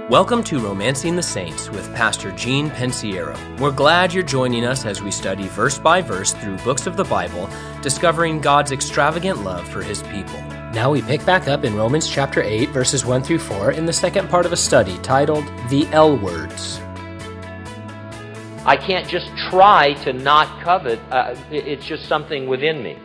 Welcome to Romancing the Saints with Pastor Gene Pensiero. We're glad you're joining us as we study verse by verse through books of the Bible, discovering God's extravagant love for His people. Now we pick back up in Romans chapter 8, verses 1 through 4, in the second part of a study titled The L Words. I can't just try to not covet. It's just something within me.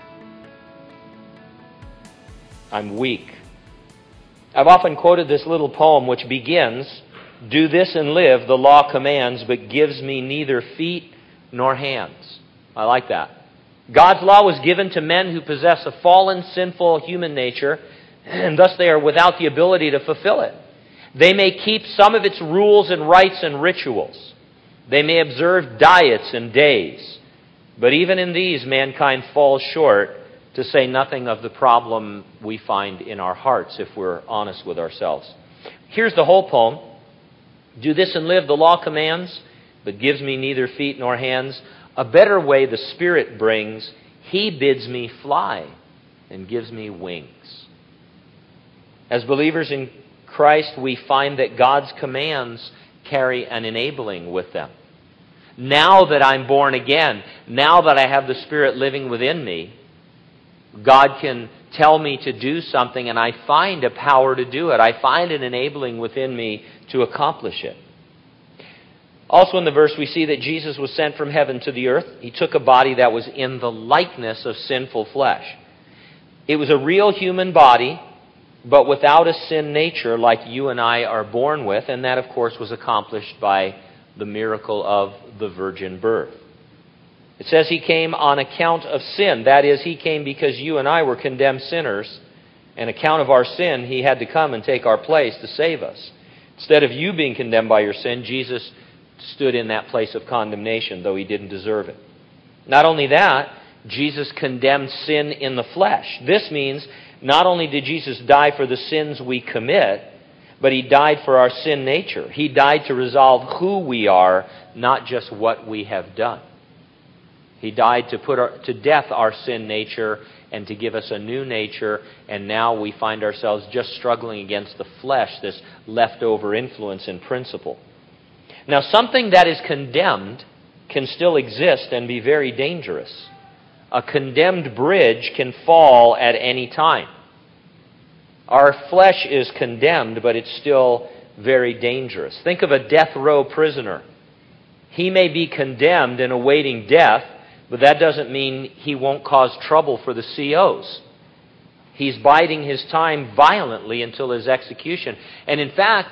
I'm weak. I've often quoted this little poem which begins, "Do this and live, the law commands, but gives me neither feet nor hands." I like that. God's law was given to men who possess a fallen, sinful human nature, and thus they are without the ability to fulfill it. They may keep some of its rules and rites and rituals. They may observe diets and days. But even in these, mankind falls short, to say nothing of the problem we find in our hearts if we're honest with ourselves. Here's the whole poem. "Do this and live, the law commands, but gives me neither feet nor hands. A better way the Spirit brings. He bids me fly and gives me wings." As believers in Christ, we find that God's commands carry an enabling with them. Now that I'm born again, now that I have the Spirit living within me, God can tell me to do something, and I find a power to do it. I find an enabling within me to accomplish it. Also in the verse, we see that Jesus was sent from heaven to the earth. He took a body that was in the likeness of sinful flesh. It was a real human body, but without a sin nature like you and I are born with, and that, of course, was accomplished by the miracle of the virgin birth. It says He came on account of sin. That is, He came because you and I were condemned sinners. On account of our sin, He had to come and take our place to save us. Instead of you being condemned by your sin, Jesus stood in that place of condemnation, though He didn't deserve it. Not only that, Jesus condemned sin in the flesh. This means not only did Jesus die for the sins we commit, but He died for our sin nature. He died to resolve who we are, not just what we have done. He died to put to death our sin nature and to give us a new nature, and now we find ourselves just struggling against the flesh, this leftover influence and principle. Now, something that is condemned can still exist and be very dangerous. A condemned bridge can fall at any time. Our flesh is condemned, but it's still very dangerous. Think of a death row prisoner. He may be condemned and awaiting death, but that doesn't mean he won't cause trouble for the COs. He's biding his time violently until his execution. And in fact,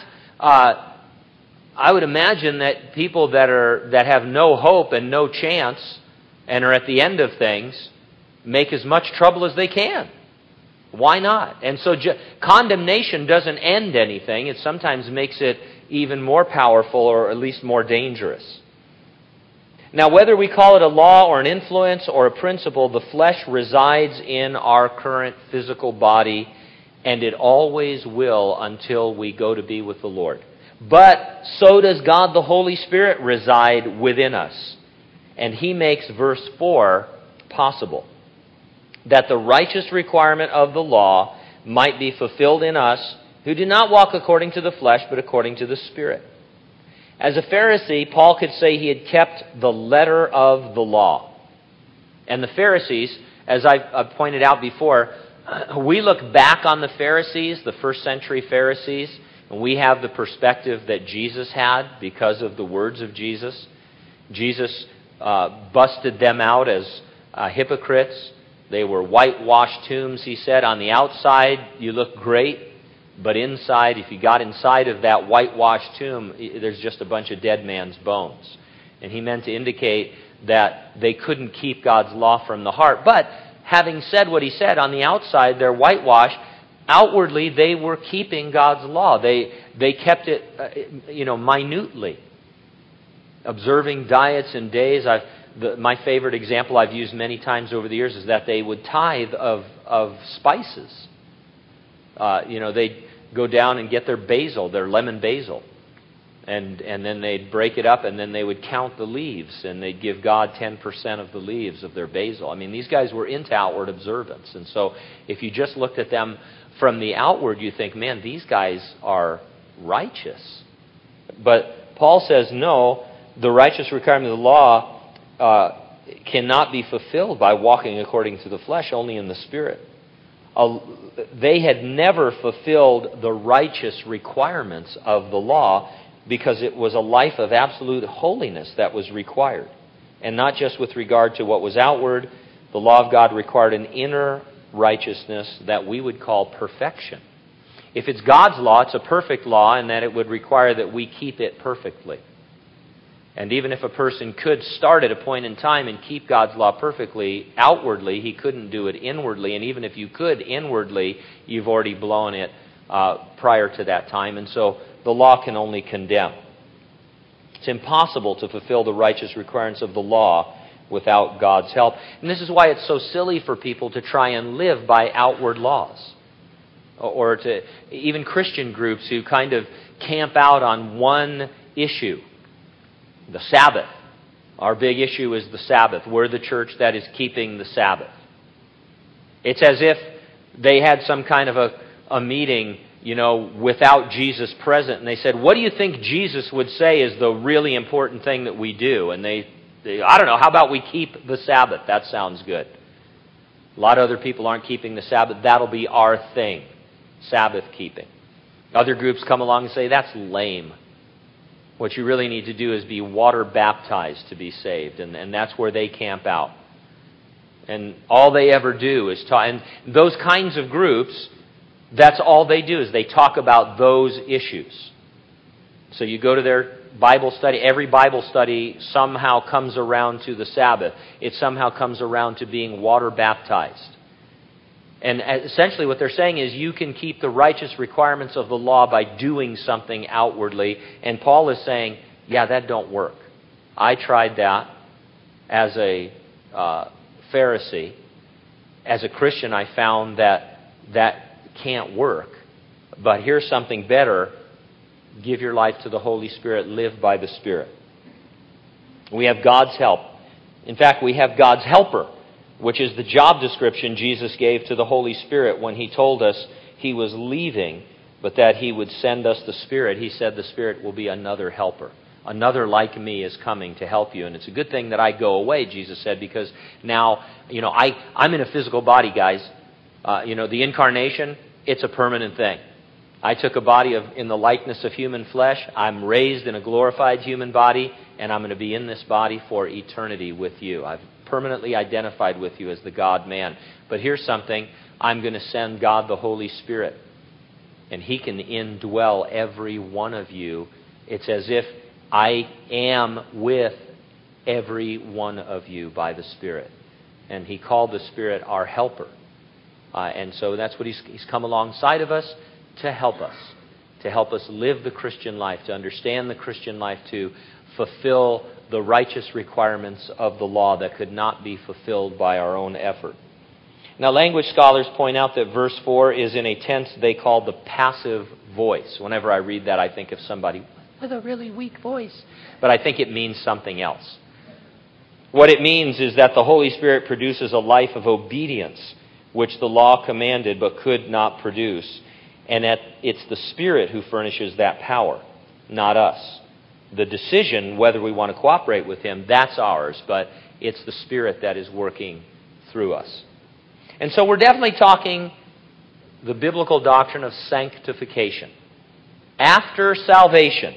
I would imagine that people that have no hope and no chance and are at the end of things make as much trouble as they can. Why not? And so condemnation doesn't end anything. It sometimes makes it even more powerful, or at least more dangerous. Now, whether we call it a law or an influence or a principle, the flesh resides in our current physical body, and it always will until we go to be with the Lord. But so does God the Holy Spirit reside within us. And He makes verse 4 possible, that the righteous requirement of the law might be fulfilled in us who do not walk according to the flesh, but according to the Spirit. As a Pharisee, Paul could say he had kept the letter of the law. And the Pharisees, as I've pointed out before, we look back on the Pharisees, the first century Pharisees, and we have the perspective that Jesus had because of the words of Jesus. Jesus busted them out as hypocrites. They were whitewashed tombs, he said. On the outside, you look great. But inside, if you got inside of that whitewashed tomb, there's just a bunch of dead man's bones. And he meant to indicate that they couldn't keep God's law from the heart. But having said what he said, on the outside, they're whitewashed. Outwardly, they were keeping God's law. They kept it, minutely. Observing diets and days. My favorite example I've used many times over the years is that they would tithe of spices. They'd go down and get their basil, their lemon basil. And then they'd break it up, and then they would count the leaves, and they'd give God 10% of the leaves of their basil. I mean, these guys were into outward observance. And so if you just looked at them from the outward, you think, man, these guys are righteous. But Paul says, no, the righteous requirement of the law cannot be fulfilled by walking according to the flesh, only in the Spirit. They had never fulfilled the righteous requirements of the law because it was a life of absolute holiness that was required. And not just with regard to what was outward. The law of God required an inner righteousness that we would call perfection. If it's God's law, it's a perfect law, and that it would require that we keep it perfectly. And even if a person could start at a point in time and keep God's law perfectly, outwardly, he couldn't do it inwardly. And even if you could inwardly, you've already blown it prior to that time. And so the law can only condemn. It's impossible to fulfill the righteous requirements of the law without God's help. And this is why it's so silly for people to try and live by outward laws. Or to even Christian groups who kind of camp out on one issue. The Sabbath. Our big issue is the Sabbath. We're the church that is keeping the Sabbath. It's as if they had some kind of a meeting, without Jesus present. And they said, what do you think Jesus would say is the really important thing that we do? And they I don't know, how about we keep the Sabbath? That sounds good. A lot of other people aren't keeping the Sabbath. That'll be our thing. Sabbath keeping. Other groups come along and say, that's lame. What you really need to do is be water baptized to be saved. And that's where they camp out. And all they ever do is talk. And those kinds of groups, that's all they do is they talk about those issues. So you go to their Bible study. Every Bible study somehow comes around to the Sabbath. It somehow comes around to being water baptized. And essentially what they're saying is you can keep the righteous requirements of the law by doing something outwardly. And Paul is saying, yeah, that don't work. I tried that as a Pharisee. As a Christian, I found that can't work. But here's something better. Give your life to the Holy Spirit. Live by the Spirit. We have God's help. In fact, we have God's helper, which is the job description Jesus gave to the Holy Spirit when He told us He was leaving, but that He would send us the Spirit. He said the Spirit will be another helper. Another like me is coming to help you. And it's a good thing that I go away, Jesus said, because now, I'm in a physical body, guys. The incarnation, it's a permanent thing. I took a body in the likeness of human flesh. I'm raised in a glorified human body, and I'm going to be in this body for eternity with you. I've permanently identified with you as the God-man. But here's something. I'm going to send God the Holy Spirit, and He can indwell every one of you. It's as if I am with every one of you by the Spirit. And He called the Spirit our helper. And so that's what He's come alongside of us to help us live the Christian life, to understand the Christian life, to fulfill the righteous requirements of the law that could not be fulfilled by our own effort. Now, language scholars point out that verse 4 is in a tense they call the passive voice. Whenever I read that, I think of somebody with a really weak voice. But I think it means something else. What it means is that the Holy Spirit produces a life of obedience, which the law commanded but could not produce. And that it's the Spirit who furnishes that power, not us. The decision whether we want to cooperate with Him, that's ours, but it's the Spirit that is working through us. And so we're definitely talking the biblical doctrine of sanctification. After salvation,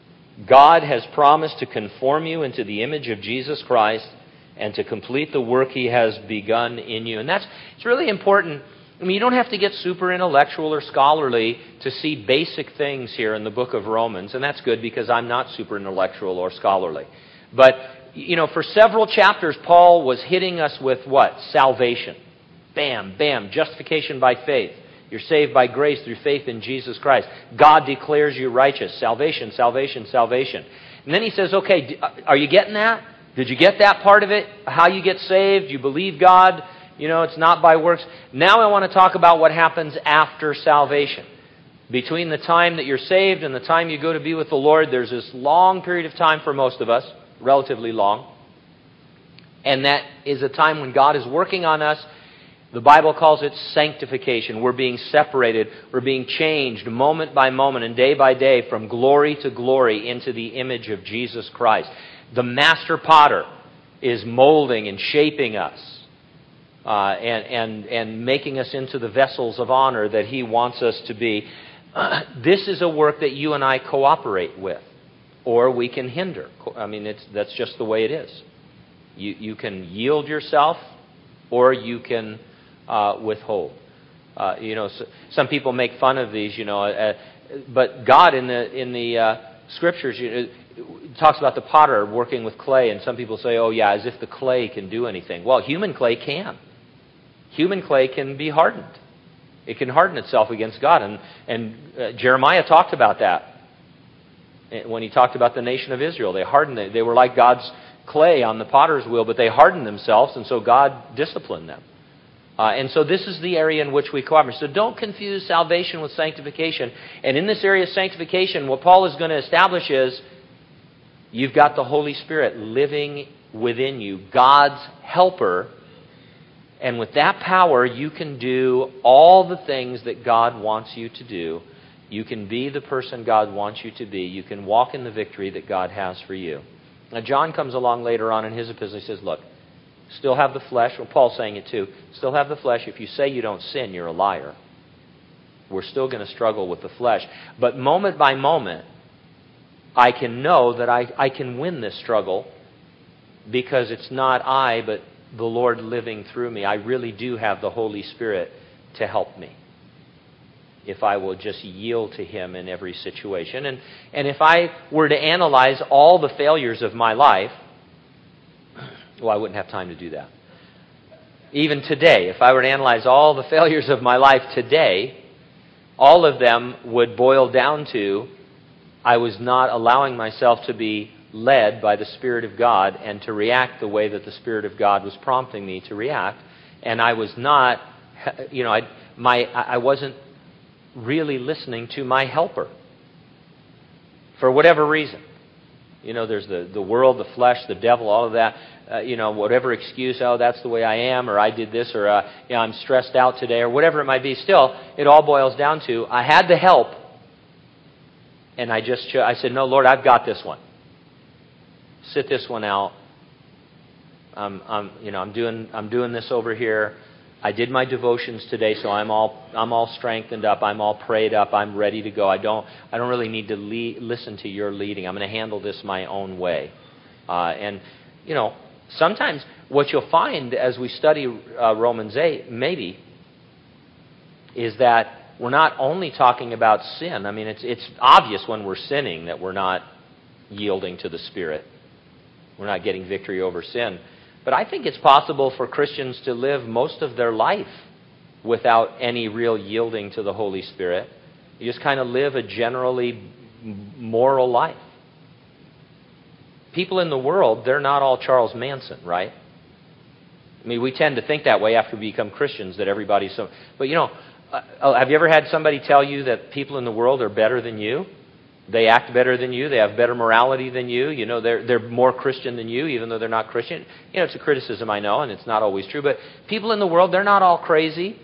God has promised to conform you into the image of Jesus Christ and to complete the work He has begun in you. And it's really important. You don't have to get super intellectual or scholarly to see basic things here in the book of Romans. And that's good because I'm not super intellectual or scholarly. But, for several chapters, Paul was hitting us with what? Salvation. Bam, bam. Justification by faith. You're saved by grace through faith in Jesus Christ. God declares you righteous. Salvation, salvation, salvation. And then he says, okay, are you getting that? Did you get that part of it? How you get saved? You believe God? It's not by works. Now I want to talk about what happens after salvation. Between the time that you're saved and the time you go to be with the Lord, there's this long period of time for most of us, relatively long. And that is a time when God is working on us. The Bible calls it sanctification. We're being separated. We're being changed moment by moment and day by day from glory to glory into the image of Jesus Christ. The master potter is molding and shaping us and making us into the vessels of honor that He wants us to be. This is a work that you and I cooperate with, or we can hinder. I mean, that's just the way it is. You can yield yourself, or you can withhold. Some people make fun of these, but God in the Scriptures talks about the potter working with clay, and some people say, oh yeah, as if the clay can do anything. Well, human clay can. Human clay can be hardened. It can harden itself against God, and Jeremiah talked about that when he talked about the nation of Israel. They hardened. They were like God's clay on the potter's wheel, but they hardened themselves, and so God disciplined them. And so this is the area in which we cooperate. So don't confuse salvation with sanctification. And in this area of sanctification, what Paul is going to establish is you've got the Holy Spirit living within you, God's helper. And with that power, you can do all the things that God wants you to do. You can be the person God wants you to be. You can walk in the victory that God has for you. Now, John comes along later on in his epistle. He says, look, still have the flesh. Well, Paul's saying it too. Still have the flesh. If you say you don't sin, you're a liar. We're still going to struggle with the flesh. But moment by moment, I can know that I can win this struggle because it's not I, but the Lord living through me. I really do have the Holy Spirit to help me if I will just yield to Him in every situation. And if I were to analyze all the failures of my life, well, I wouldn't have time to do that. Even today, if I were to analyze all the failures of my life today, all of them would boil down to I was not allowing myself to be led by the Spirit of God and to react the way that the Spirit of God was prompting me to react. And I was not, I wasn't really listening to my helper for whatever reason. There's the world, the flesh, the devil, all of that. Whatever excuse, that's the way I am, or I did this, or I'm stressed out today, or whatever it might be. Still, it all boils down to I had the help, and I said, no, Lord, I've got this one. Sit this one out. I'm doing this over here. I did my devotions today, so I'm all strengthened up. I'm all prayed up. I'm ready to go. I don't really need to listen to your leading. I'm going to handle this my own way. Sometimes what you'll find as we study Romans 8, maybe, is that we're not only talking about sin. I mean, it's obvious when we're sinning that we're not yielding to the Spirit. We're not getting victory over sin. But I think it's possible for Christians to live most of their life without any real yielding to the Holy Spirit. You just kind of live a generally moral life. People in the world, they're not all Charles Manson, right? I mean, we tend to think that way after we become Christians, that everybody's so... But have you ever had somebody tell you that people in the world are better than you? They act better than you. They have better morality than you. They're more Christian than you, even though they're not Christian. It's a criticism, I know, and it's not always true. But people in the world, they're not all crazy.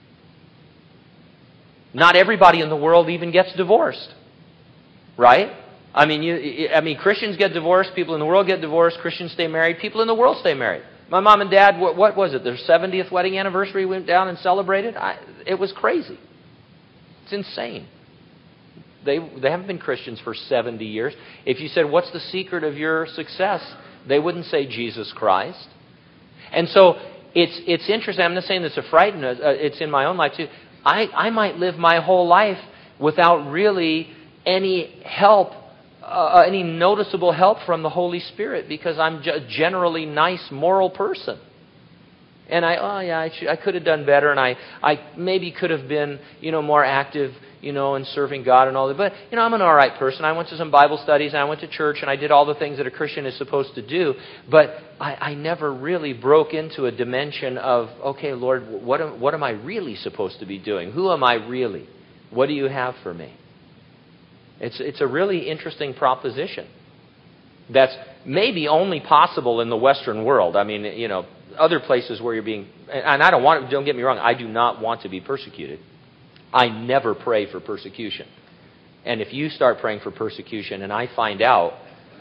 Not everybody in the world even gets divorced, right? I mean, Christians get divorced. People in the world get divorced. Christians stay married. People in the world stay married. My mom and dad, what was it? Their 70th wedding anniversary went down and celebrated. It was crazy. It's insane. They haven't been Christians for 70 years. If you said, what's the secret of your success? They wouldn't say Jesus Christ. And so it's interesting. I'm not saying this to frighten us. It's in my own life too. I might live my whole life without really any help, any noticeable help from the Holy Spirit because I'm a generally nice, moral person. And I could have done better, and I maybe could have been, more active, in serving God and all that. But, I'm an all right person. I went to some Bible studies, and I went to church, and I did all the things that a Christian is supposed to do. But I never really broke into a dimension of, okay, Lord, what am I really supposed to be doing? Who am I really? What do you have for me? It's a really interesting proposition that's maybe only possible in the Western world. I mean, other places where you're being, and I don't get me wrong, I do not want to be persecuted. I never pray for persecution. And if you start praying for persecution and I find out,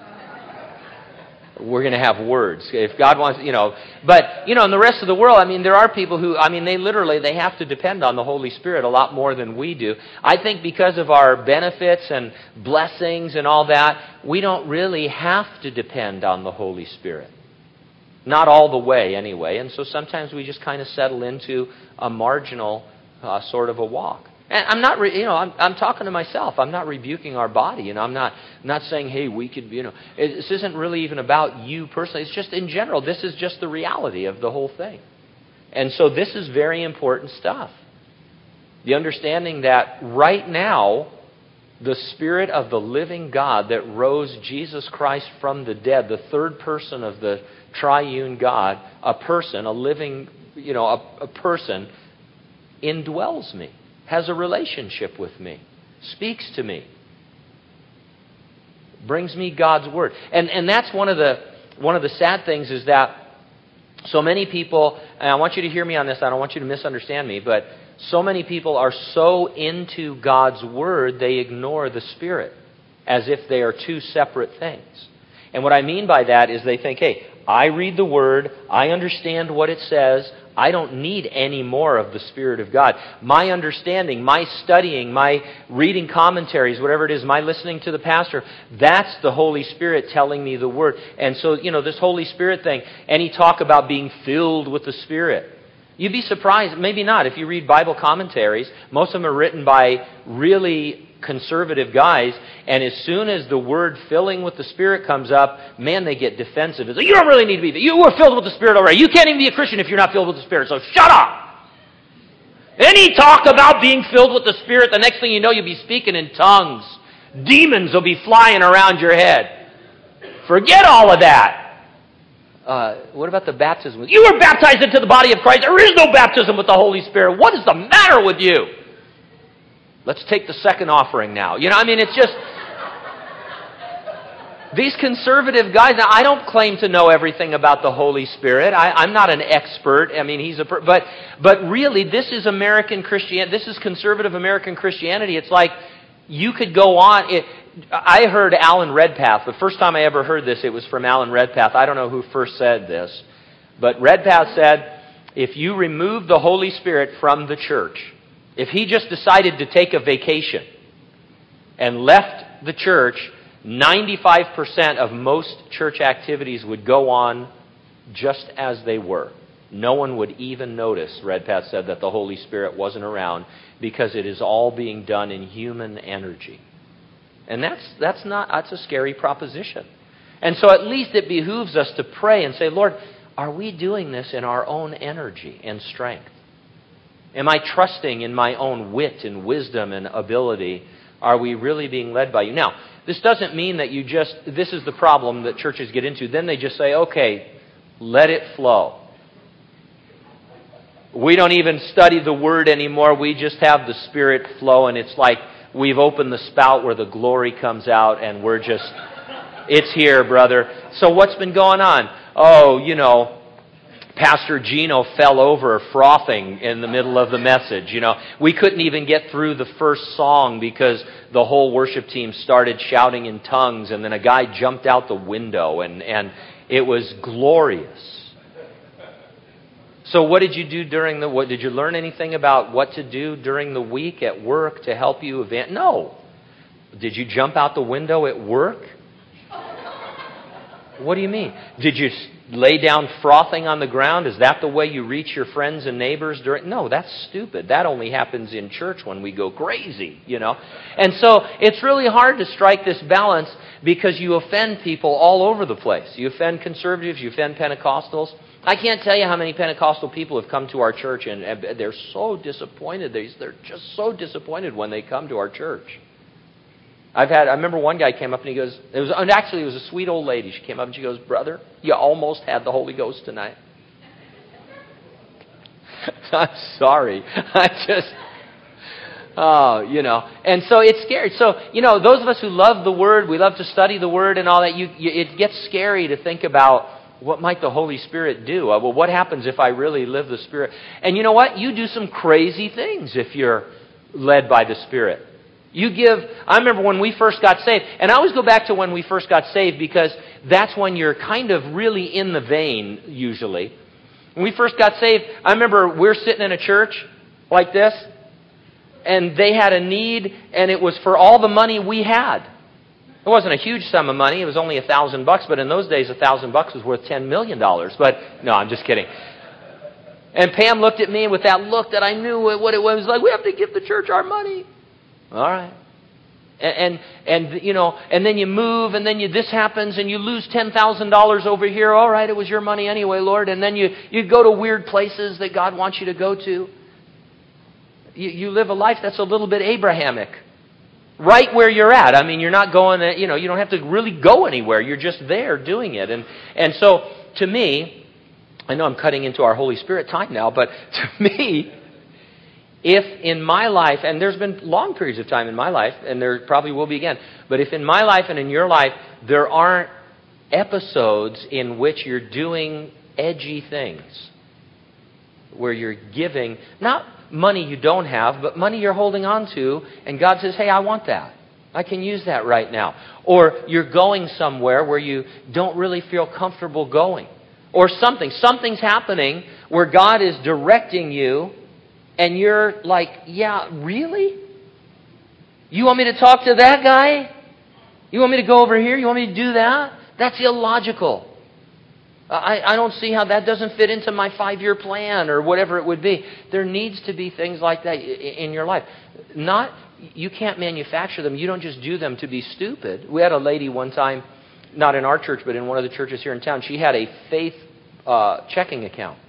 we're going to have words. If God wants, But, in the rest of the world, there are people who, they have to depend on the Holy Spirit a lot more than we do. I think because of our benefits and blessings and all that, we don't really have to depend on the Holy Spirit. Not all the way, anyway. And so sometimes we just kind of settle into a marginal sort of a walk. And I'm not, I'm talking to myself. I'm not rebuking our body. I'm not saying, hey, we could, This isn't really even about you personally. It's just in general. This is just the reality of the whole thing. And so this is very important stuff. The understanding that right now, the Spirit of the living God that rose Jesus Christ from the dead, the third person of the triune God, a person, a living, a person, indwells me. Has a relationship with me, speaks to me, brings me God's Word. And that's one of the sad things is that so many people, and I want you to hear me on this, I don't want you to misunderstand me, but so many people are so into God's Word, they ignore the Spirit as if they are two separate things. And what I mean by that is they think, hey, I read the Word, I understand what it says, I don't need any more of the Spirit of God. My understanding, my studying, my reading commentaries, whatever it is, my listening to the pastor, that's the Holy Spirit telling me the Word. And so, this Holy Spirit thing, any talk about being filled with the Spirit, you'd be surprised, maybe not, if you read Bible commentaries, most of them are written by really conservative guys, and as soon as the word filling with the Spirit comes up, man, they get defensive. It's like, you don't really need to be there. You were filled with the Spirit already. You can't even be a Christian if you're not filled with the Spirit, so shut up! Any talk about being filled with the Spirit, the next thing you know, you'll be speaking in tongues. Demons will be flying around your head. Forget all of that. What about the baptism? You were baptized into the body of Christ. There is no baptism with the Holy Spirit. What is the matter with you? Let's take the second offering now. It's just... These conservative guys, now I don't claim to know everything about the Holy Spirit. I'm not an expert. But really, this is American Christianity. This is conservative American Christianity. It's like you could go on... I heard Alan Redpath. The first time I ever heard this, it was from Alan Redpath. I don't know who first said this. But Redpath said, if you remove the Holy Spirit from the church... If he just decided to take a vacation and left the church, 95% of most church activities would go on just as they were. No one would even notice, Redpath said, that the Holy Spirit wasn't around because it is all being done in human energy. And that's a scary proposition. And so at least it behooves us to pray and say, Lord, are we doing this in our own energy and strength? Am I trusting in my own wit and wisdom and ability? Are we really being led by you? Now, this doesn't mean that this is the problem that churches get into. Then they just say, okay, let it flow. We don't even study the Word anymore. We just have the Spirit flow, and it's like we've opened the spout where the glory comes out, and we're just, it's here, brother. So what's been going on? Oh, Pastor Gino fell over frothing in the middle of the message. We couldn't even get through the first song because the whole worship team started shouting in tongues, and then a guy jumped out the window, and it was glorious. So what did you do did you learn anything about what to do during the week at work to help you No. Did you jump out the window at work? What do you mean? Did you lay down frothing on the ground? Is that the way you reach your friends and neighbors during? No, that's stupid. That only happens in church when we go crazy, And so it's really hard to strike this balance because you offend people all over the place. You offend conservatives, you offend Pentecostals. I can't tell you how many Pentecostal people have come to our church and they're so disappointed. They're just so disappointed when they come to our church. I remember one guy came up and he goes, it was a sweet old lady. She came up and she goes, brother, you almost had the Holy Ghost tonight. I'm sorry. And so it's scary. So, those of us who love the Word, we love to study the Word and all that, it gets scary to think about what might the Holy Spirit do? Well, what happens if I really live the Spirit? And you know what? You do some crazy things if you're led by the Spirit. I remember when we first got saved, and I always go back to when we first got saved because that's when you're kind of really in the vein, usually. When we first got saved, I remember we're sitting in a church like this, and they had a need, and it was for all the money we had. It wasn't a huge sum of money. It was only $1,000, but in those days, $1,000 was worth $10 million. But no, I'm just kidding. And Pam looked at me with that look that I knew what it was like. We have to give the church our money. All right. And then you move, and then this happens, and you lose $10,000 over here. All right, it was your money anyway, Lord. And then you go to weird places that God wants you to go to. You live a life that's a little bit Abrahamic. Right where you're at. I mean, you're not going, you don't have to really go anywhere. You're just there doing it. And so, to me, I know I'm cutting into our Holy Spirit time now, but to me, if in my life, and there's been long periods of time in my life, and there probably will be again, but if in my life and in your life, there aren't episodes in which you're doing edgy things, where you're giving, not money you don't have, but money you're holding on to, and God says, hey, I want that. I can use that right now. Or you're going somewhere where you don't really feel comfortable going. Or something's happening where God is directing you, and you're like, yeah, really? You want me to talk to that guy? You want me to go over here? You want me to do that? That's illogical. I don't see how that doesn't fit into my 5-year plan or whatever it would be. There needs to be things like that in your life. You can't manufacture them. You don't just do them to be stupid. We had a lady one time, not in our church, but in one of the churches here in town. She had a faith checking account.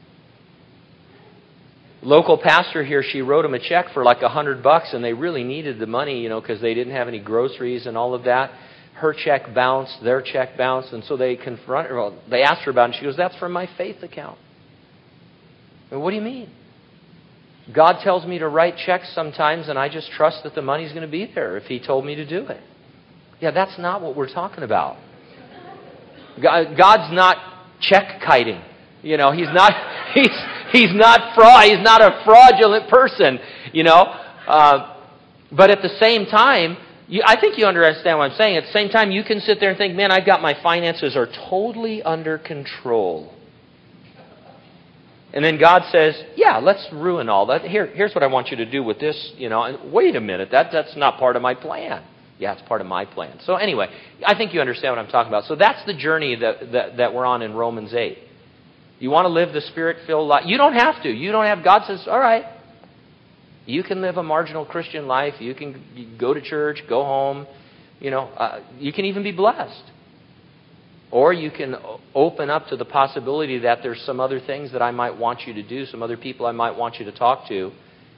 Local pastor here, she wrote him a check for like $100, and they really needed the money, because they didn't have any groceries and all of that. Her check bounced, their check bounced, and so they confronted her. Well, they asked her about it, and she goes, that's from my faith account. Well, what do you mean? God tells me to write checks sometimes, and I just trust that the money's going to be there if He told me to do it. Yeah, that's not what we're talking about. God's not check kiting. He's not a fraudulent person. But at the same time, I think you understand what I'm saying. At the same time, you can sit there and think, man, I've got my finances are totally under control. And then God says, yeah, let's ruin all that. Here's what I want you to do with this, And wait a minute, that's not part of my plan. Yeah, it's part of my plan. So anyway, I think you understand what I'm talking about. So that's the journey that we're on in Romans 8. You want to live the Spirit-filled life? You don't have to. God says, all right. You can live a marginal Christian life. You can go to church, go home. You can even be blessed. Or you can open up to the possibility that there's some other things that I might want you to do, some other people I might want you to talk to,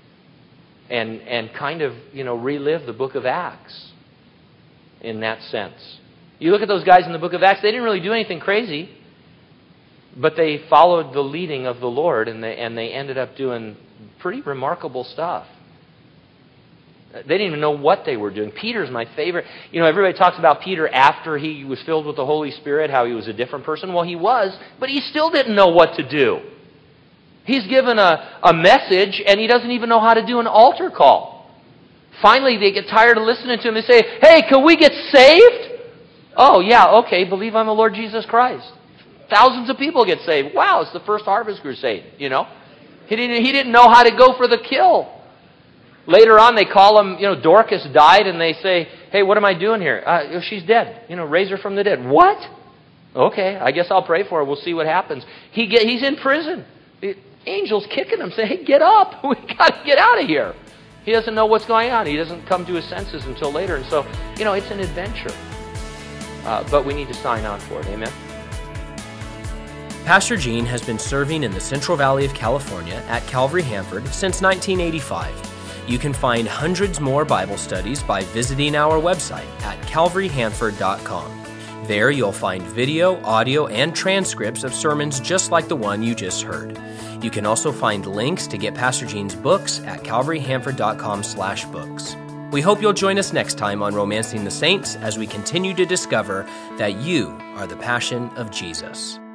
and kind of, relive the book of Acts in that sense. You look at those guys in the book of Acts, they didn't really do anything crazy, but they followed the leading of the Lord, and they ended up doing pretty remarkable stuff. They didn't even know what they were doing. Peter's my favorite. Everybody talks about Peter after he was filled with the Holy Spirit, how he was a different person. Well, he was, but he still didn't know what to do. He's given a message, and he doesn't even know how to do an altar call. Finally, they get tired of listening to him. They say, hey, can we get saved? Oh, yeah, okay, believe on the Lord Jesus Christ. Thousands of people get saved. Wow, it's the first Harvest Crusade, He didn't know how to go for the kill. Later on, they call him, Dorcas died, and they say, hey, what am I doing here? She's dead. Raise her from the dead. What? Okay, I guess I'll pray for her. We'll see what happens. He's in prison. The angel's kicking him, saying, hey, get up. We got to get out of here. He doesn't know what's going on. He doesn't come to his senses until later. And so, it's an adventure. But we need to sign on for it. Amen? Pastor Gene has been serving in the Central Valley of California at Calvary Hanford since 1985. You can find hundreds more Bible studies by visiting our website at calvaryhanford.com. There you'll find video, audio, and transcripts of sermons just like the one you just heard. You can also find links to get Pastor Gene's books at calvaryhanford.com/books. We hope you'll join us next time on Romancing the Saints as we continue to discover that you are the passion of Jesus.